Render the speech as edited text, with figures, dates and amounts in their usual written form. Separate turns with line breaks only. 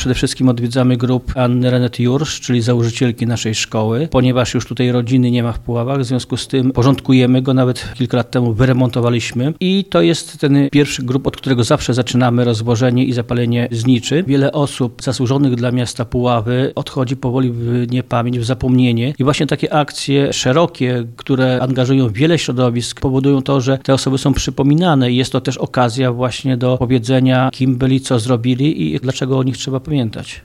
przede wszystkim odwiedzamy grup Anny Renet-Jursz, czyli założycielki naszej szkoły, ponieważ już tutaj rodziny nie ma w Puławach, w związku z tym porządkujemy go, nawet kilka lat temu wyremontowaliśmy i to jest ten pierwszy grup, od którego zawsze zaczynamy rozłożenie i zapalenie zniczy. Wiele osób zasłużonych dla miasta Puławy odchodzi powoli w niepamięć, w zapomnienie i właśnie takie akcje szerokie, które angażują wiele środowisk, powodują to, że te osoby są przypominane i jest to też okazja właśnie do powiedzenia, kim byli, co zrobili i dlaczego o nich trzeba pamiętać.